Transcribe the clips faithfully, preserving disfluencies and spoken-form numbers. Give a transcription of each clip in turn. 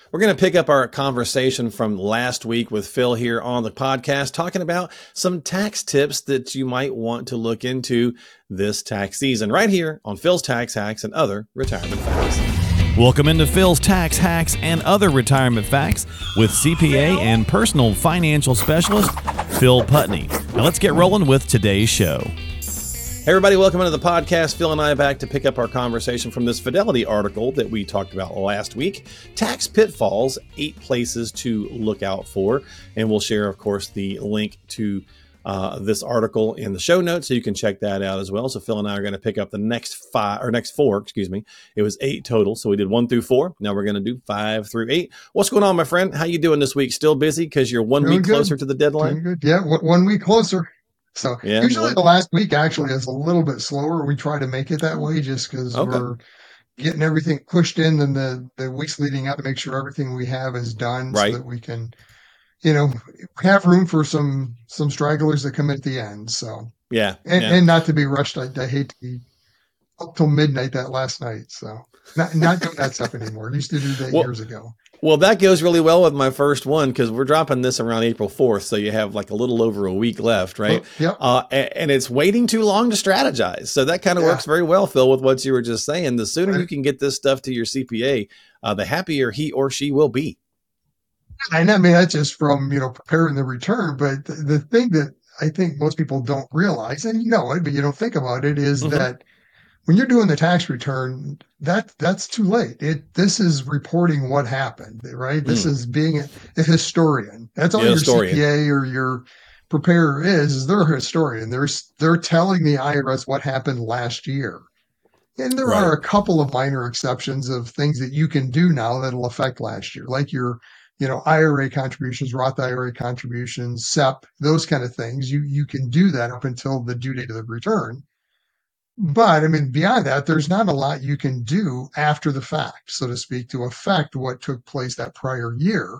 We're going to pick up our conversation from last week with Phil here on the podcast, talking about some tax tips that you might want to look into this tax season, right here on Phil's Tax Hacks and Other Retirement Facts. Welcome into Phil's Tax Hacks and Other Retirement Facts with C P A and personal financial specialist, Phil Putney. Now let's get rolling with today's show. Hey everybody, welcome into the podcast. Phil and I are back to pick up our conversation from this Fidelity article that we talked about last week. Tax pitfalls, eight places to look out for. And we'll share, of course, the link to uh, this article in the show notes, so you can check that out as well. So Phil and I are going to pick up the next five, or next four, excuse me. It was eight total. So we did one through four. Now we're going to do five through eight. What's going on, my friend? How you doing this week? Still busy because you're one Doing week good. closer to the deadline? Doing good. Yeah, w- one week closer. So Yeah, usually well- the last week actually is a little bit slower. We try to make it that way just because Okay. we're getting everything pushed in and the, the weeks leading up to make sure everything we have is done Right. so that we can, you know, have room for some some stragglers that come at the end. So Yeah. and, yeah. and not to be rushed. I, I hate to be up till midnight that last night. So not not doing that stuff anymore. I used to do that Well- years ago. Well, that goes really well with my first one because we're dropping this around April fourth. So you have like a little over a week left, right? Oh, yep. Uh, a- and it's waiting too long to strategize. So that kind of Yeah. works very well, Phil, with what you were just saying. The sooner Right. you can get this stuff to your C P A, uh, the happier he or she will be. And I mean, that's just from, you know, preparing the return. But the, the thing that I think most people don't realize, and you know it, but you don't think about it, is Mhm. that when you're doing the tax return, that that's too late. It this is reporting what happened, right? This Mm. is being a, a historian. That's all Yeah, your historian. C P A or your preparer is, is they're a historian. They're s- they're telling the I R S what happened last year. And there Right. are a couple of minor exceptions of things that you can do now that'll affect last year, like your, you know, I R A contributions, Roth I R A contributions, S E P, those kind of things. You you can do that up until the due date of the return. But I mean, beyond that, there's not a lot you can do after the fact, so to speak, to affect what took place that prior year.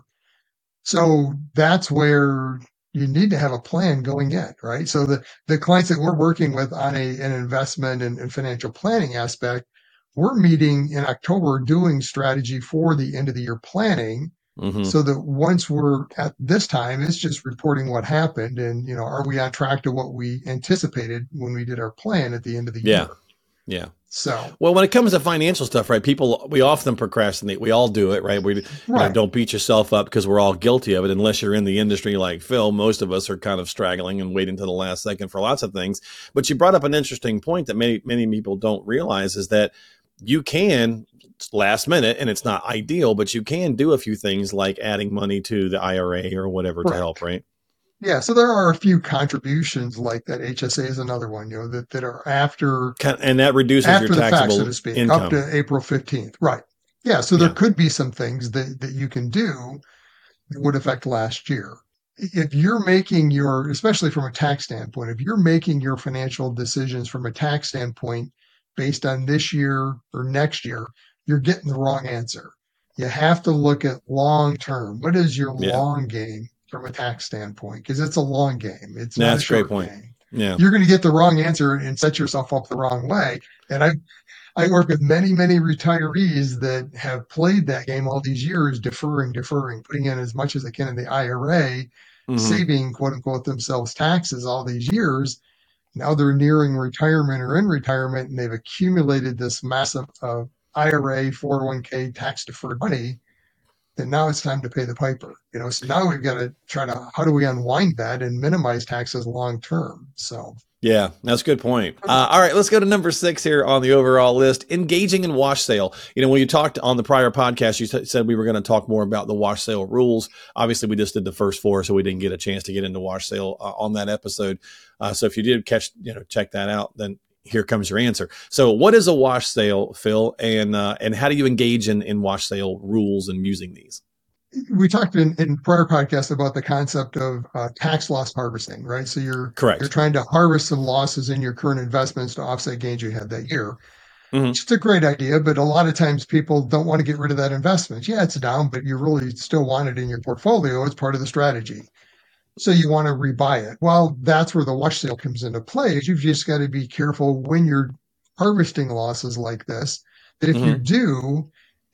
So that's where you need to have a plan going in, right? So the, the clients that we're working with on a, an investment and, and financial planning aspect, we're meeting in October doing strategy for the end of the year planning hmm so that once we're at this time, it's just reporting what happened and, you know, are we on track to what we anticipated when we did our plan at the end of the Yeah. year? Yeah. So, Well, when it comes to financial stuff, right, people, we often procrastinate. We all do it, right? We you know, right. don't beat yourself up because we're all guilty of it. Unless you're in the industry like Phil, most of us are kind of straggling and waiting to the last second for lots of things. But you brought up an interesting point that many, many people don't realize is that you can last minute, and it's not ideal, but you can do a few things like adding money to the I R A or whatever to Correct. help, right? Yeah. So there are a few contributions like that. H S A is another one, you know, that, that are after Kind- And that reduces after your the fact, taxable so to speak, income. up to April fifteenth. Right. Yeah. So there Yeah. could be some things that, that you can do that would affect last year. If you're making your, especially from a tax standpoint, if you're making your financial decisions from a tax standpoint based on this year or next year, you're getting the wrong answer. You have to look at long term. What is your Yeah. long game from a tax standpoint? Because it's a long game. It's Yeah, not that's a a great short point. game. Yeah. You're going to get the wrong answer and set yourself up the wrong way. And I I work with many, many retirees that have played that game all these years, deferring, deferring, putting in as much as they can in the I R A, Mhm. saving, quote unquote, themselves taxes all these years. Now they're nearing retirement or in retirement, and they've accumulated this massive uh, I R A, four oh one k, tax deferred money. And now it's time to pay the piper. You know, so now we've got to try to, how do we unwind that and minimize taxes long term? So, Yeah, that's a good point. Uh, all right, let's go to number six here on the overall list, engaging in wash sale. You know, when you talked on the prior podcast, you s- said we were going to talk more about the wash sale rules. Obviously, we just did the first four, so we didn't get a chance to get into wash sale uh, on that episode. Uh, so if you did catch, you know, check that out, then here comes your answer. So what is a wash sale, Phil? And uh, and how do you engage in, in wash sale rules and using these? we talked in, in prior podcasts about the concept of uh, tax loss harvesting, right? So you're Correct. you're trying to harvest some losses in your current investments to offset gains you had that year. Mhm. It's a great idea, but a lot of times people don't want to get rid of that investment. Yeah, it's down, but you really still want it in your portfolio as part of the strategy. So you want to rebuy it. Well, that's where the wash sale comes into play. Is you've just got to be careful when you're harvesting losses like this, that if you Mhm. do,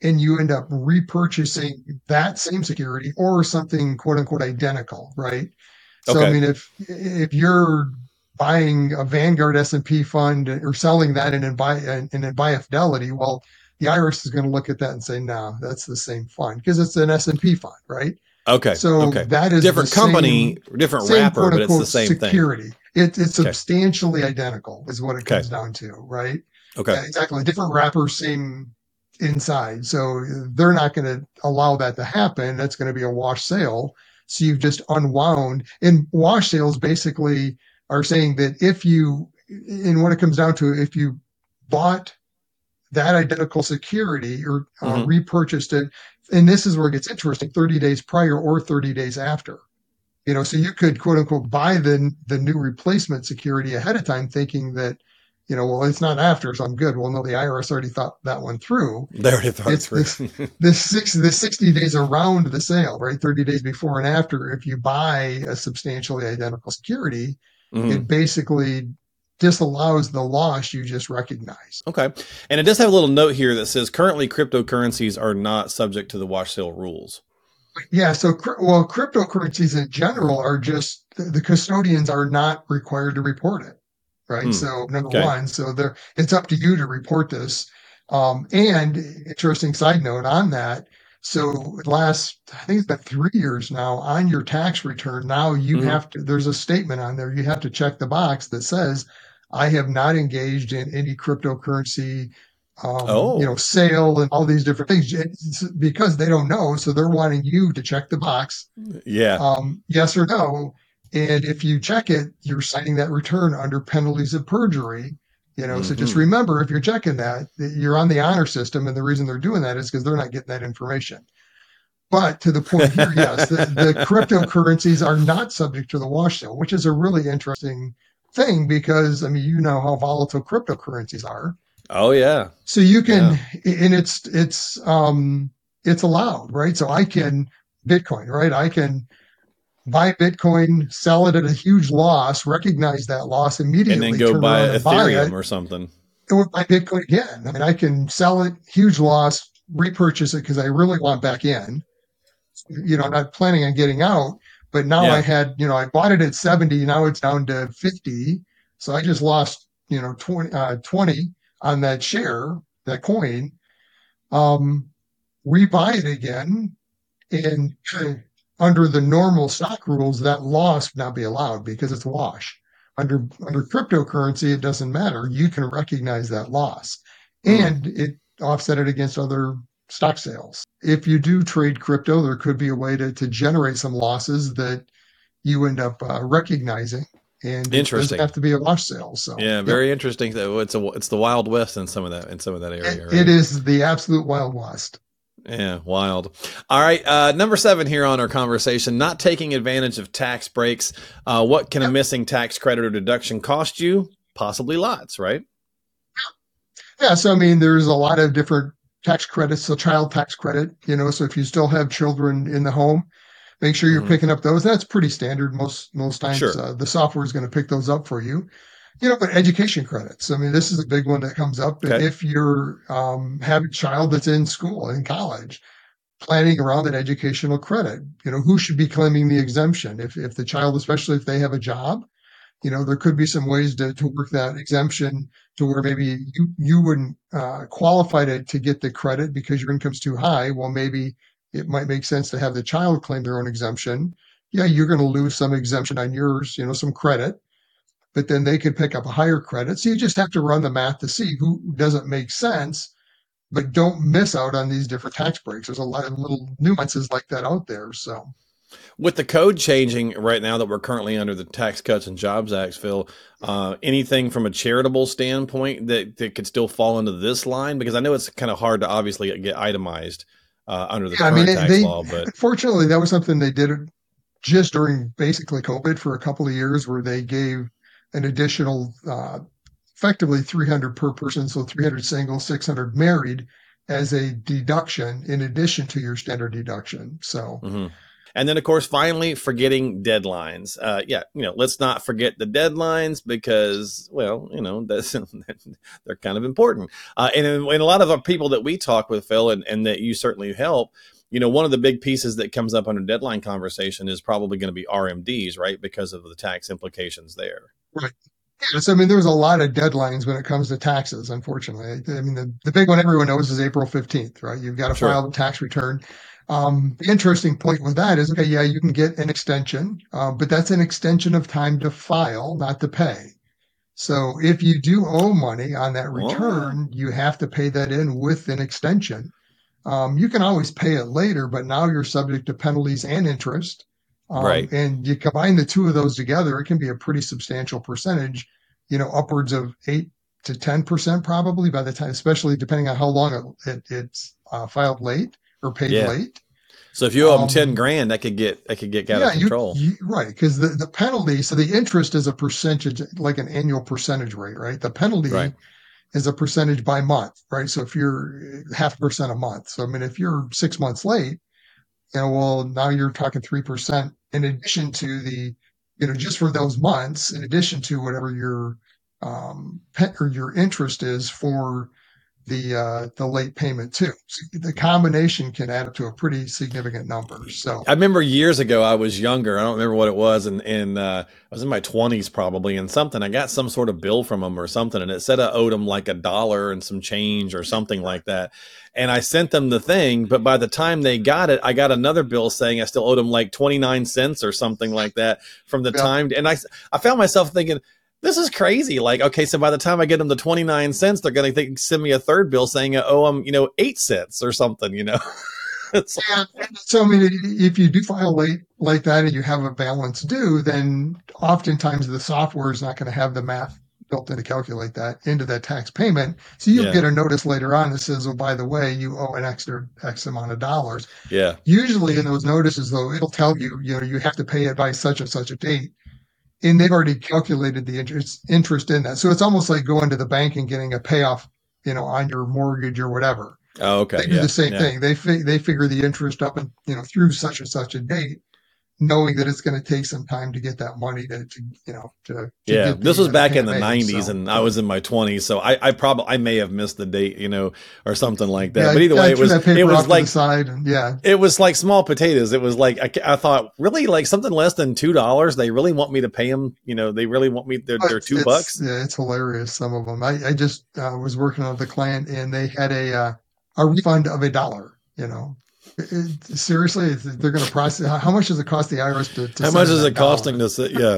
and you end up repurchasing that same security or something quote unquote identical, right? So, I Okay. mean, if if you're buying a Vanguard S and P fund or selling that and then buy and then buy a Fidelity, well, the I R S is going to look at that and say, no, that's the same fund because it's an S and P fund, right? Okay. So Okay. that is Different the company, same, different same wrapper, quote but it's the unquote same thing. security. It, it's Okay. substantially identical is what it Okay. comes down to, right? Okay. Yeah, exactly. Different wrapper, same inside. So they're not going to allow that to happen. That's going to be a wash sale. So you've just unwound. And wash sales basically are saying that if you, and when it comes down to it, if you bought that identical security or uh, Mm-hmm. repurchased it, and this is where it gets interesting, thirty days prior or thirty days after. You know, so you could quote unquote buy the the new replacement security ahead of time, thinking that, you know, well, it's not after, so I'm good. Well, no, the I R S already thought that one through. They already thought it It's through. this this six the sixty days around the sale, right? thirty days before and after. If you buy a substantially identical security, Mm-hmm. it basically disallows the loss you just recognized. Okay. And it does have a little note here that says currently cryptocurrencies are not subject to the wash sale rules. Yeah, so well, cryptocurrencies in general are just the custodians are not required to report it, right? Hmm. So number Okay. one, so there it's up to you to report this. Um, and interesting side note on that. So last, I think it's been three years now on your tax return. Now you Mm-hmm. have to, there's a statement on there. You have to check the box that says, I have not engaged in any cryptocurrency um, you know, Oh, sale and all these different things it's because they don't know. So they're wanting you to check the box, yeah. um, yes or no. And if you check it, you're signing that return under penalties of perjury. You know, so just Mm-hmm. remember if you're checking that, that you're on the honor system. And the reason they're doing that is because they're not getting that information. But to the point here, yes, the, the cryptocurrencies are not subject to the wash sale, which is a really interesting thing because I mean, you know how volatile cryptocurrencies are. Oh yeah. So you can, Yeah. and it's it's um it's allowed, right? So I can Bitcoin, right? I can buy Bitcoin, sell it at a huge loss, recognize that loss And then immediately, go turn buy around and buy Ethereum it, or something. and buy Bitcoin again. I mean, I can sell it, huge loss, repurchase it because I really want back in. You know, I'm not planning on getting out, but now I Yeah. had, you know, I bought it at seventy, now it's down to fifty. So I just lost, you know, twenty, uh, twenty on that share, that coin. Um, rebuy it again, and under the normal stock rules, that loss would not be allowed because it's a wash. Under under cryptocurrency, it doesn't matter. You can recognize that loss, Hmm. and it offset it against other stock sales. If you do trade crypto, there could be a way to to generate some losses that you end up uh, recognizing, and it doesn't Interesting. have to be a wash sale. So, Yeah, yep, very interesting. That it's a it's the Wild West in some of that in some of that it, area, it right? is the absolute Wild West. Yeah, wild. All right, uh, number seven here on our conversation: not taking advantage of tax breaks. Uh, what can a missing tax credit or deduction cost you? Possibly lots, right? Yeah, so I mean, there's a lot of different tax credits. So child tax credit, you know, so if you still have children in the home, make sure you're Mm-hmm. picking up those. That's pretty standard. Most most times, Sure. uh, the software is going to pick those up for you. You know, but education credits. I mean, this is a big one that comes up. Okay. If you're um, have a child that's in school in college, planning around that educational credit, you know, who should be claiming the exemption? If if the child, especially if they have a job, you know, there could be some ways to, to work that exemption to where maybe you, you wouldn't uh, qualify to, to get the credit because your income's too high. Well, maybe it might make sense to have the child claim their own exemption. Yeah, you're going to lose some exemption on yours, you know, some credit, but then they could pick up a higher credit. So you just have to run the math to see who doesn't make sense, but don't miss out on these different tax breaks. There's a lot of little nuances like that out there. So. With the code changing right now that we're currently under the Tax Cuts and Jobs Act, Phil, uh, anything from a charitable standpoint that, that could still fall into this line? Because I know it's kind of hard to obviously get itemized uh, under the Yeah, I current mean, tax they, law, but unfortunately, that was something they did just during basically COVID for a couple of years where they gave an additional, uh, effectively three hundred per person. So three hundred single, six hundred married as a deduction in addition to your standard deduction. So, mm-hmm. And then, of course, finally, forgetting deadlines. Uh, yeah, you know, let's not forget the deadlines because, well, you know, that's, they're kind of important. Uh, and, and a lot of our people that we talk with, Phil, and, and that you certainly help, you know, one of the big pieces that comes up under deadline conversation is probably going to be R M Ds, right? Because of the tax implications there. Right. Yeah, so, I mean, there's a lot of deadlines when it comes to taxes, unfortunately. I mean, the, the big one everyone knows is April fifteenth, right? You've got to Sure. file the tax return. Um, the interesting point with that is, okay, yeah, you can get an extension, uh, but that's an extension of time to file, not to pay. So if you do owe money on that return, you have to pay that in with an extension. Um, you can always pay it later, but now you're subject to penalties and interest. Um, Right. And you combine the two of those together, it can be a pretty substantial percentage, you know, upwards of eight to ten percent probably by the time, especially depending on how long it, it, it's uh, filed late or paid Yeah. late. So if you owe them Um, ten grand, that could get that could get out yeah, of control. You, you, right. Because the, the penalty, so the interest is a percentage, like an annual percentage rate, right? The penalty Right. is a percentage by month, right? So if you're half a percent a month, so I mean, if you're six months late, you know, well, now you're talking three percent in addition to the, you know, just for those months, in addition to whatever your um, pet or your interest is for the uh, the late payment too. So the combination can add up to a pretty significant number. So I remember years ago, I was younger. I don't remember what it was. And, and uh, I was in my twenties probably, and something, I got some sort of bill from them or something. And it said I owed them like a dollar and some change or something like that. And I sent them the thing. But by the time they got it, I got another bill saying I still owed them like twenty-nine cents or something like that from the Yeah. time. And I, I found myself thinking, this is crazy. Like, okay, so by the time I get them the twenty-nine cents, they're going to send me a third bill saying, oh, I'm, you know, eight cents or something, you know? It's like, Yeah. So I mean, if you do file late like that and you have a balance due, then oftentimes the software is not going to have the math built in to calculate that into that tax payment. So you'll Yeah. get a notice later on that says, oh, by the way, you owe an extra X amount of dollars. yeah. Usually in those notices, though, it'll tell you, you know, you have to pay it by such and such a date. And they've already calculated the interest interest in that. So it's almost like going to the bank and getting a payoff, you know, on your mortgage or whatever. Oh, okay. They do yeah. the same yeah. thing. They fi- they figure the interest up and, you know, through such and such a date, knowing that it's going to take some time to get that money to, to you know, to, to Yeah, get this the, was uh, back in payment the made. nineties, So, and I was in my twenties, so I, I probably I may have missed the date, you know, or something like that. yeah, but either yeah, I way, it threw was that paper it off was to like the side, and yeah, it was like small potatoes. It was like I, I thought, really, like something less than two dollars. They really want me to pay them, you know. They really want me. They're, But they're two it's, bucks. yeah, it's hilarious. Some of them. I, I just uh, was working with a client, and they had a uh, a refund of a dollar. You know, it, it, seriously, it's, they're going to process. How much does it cost the I R S to? to How send much in is that it costing dollar? to sit? Yeah.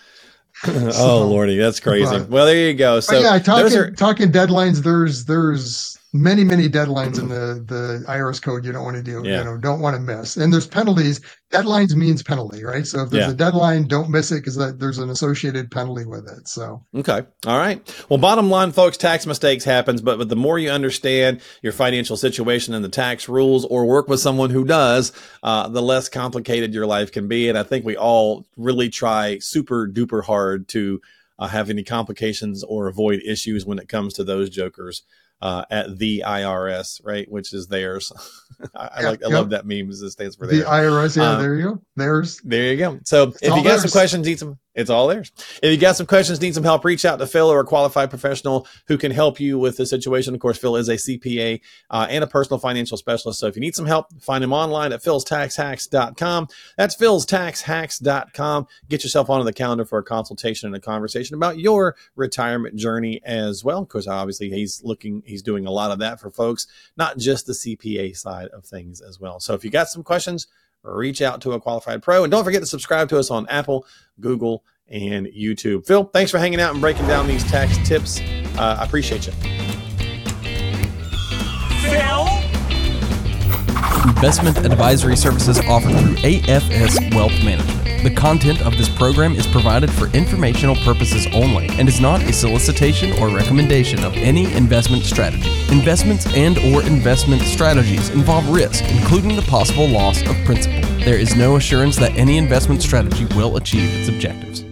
oh So, lordy, that's crazy. but- well, there you go. But So yeah, those talking are talking deadlines. There's there's many many deadlines in the the I R S code you don't want to do. Yeah. You know, don't want to miss. And there's penalties. Deadlines means penalty, right? So if there's Yeah. a deadline, don't miss it because there's an associated penalty with it. So okay. All right. Well, bottom line, folks, tax mistakes happens, but, but the more you understand your financial situation and the tax rules, or work with someone who does, uh, the less complicated your life can be. And I think we all really try super duper hard to uh, have any complications or avoid issues when it comes to those jokers uh, at the I R S, right? Which is theirs. I, I Yeah, like, I yep. love that meme as it stands for the theirs. I R S, yeah, Um, there you go. There's There you go. So if all you got some theirs. questions, need some, it's all theirs. If you got some questions, need some help, reach out to Phil or a qualified professional who can help you with the situation. Of course, Phil is a C P A uh, and a personal financial specialist. So if you need some help, find him online at phils tax hacks dot com. That's phils tax hacks dot com. Get yourself onto the calendar for a consultation and a conversation about your retirement journey as well. Because obviously he's looking, he's doing a lot of that for folks, not just the C P A side of things as well. So if you got some questions, reach out to a qualified pro. And don't forget to subscribe to us on Apple, Google, and YouTube. Phil, thanks for hanging out and breaking down these tax tips. Uh, I appreciate you. Investment advisory services offered through A F S Wealth Management. The content of this program is provided for informational purposes only and is not a solicitation or recommendation of any investment strategy. Investments and or investment strategies involve risk, including the possible loss of principal. There is no assurance that any investment strategy will achieve its objectives.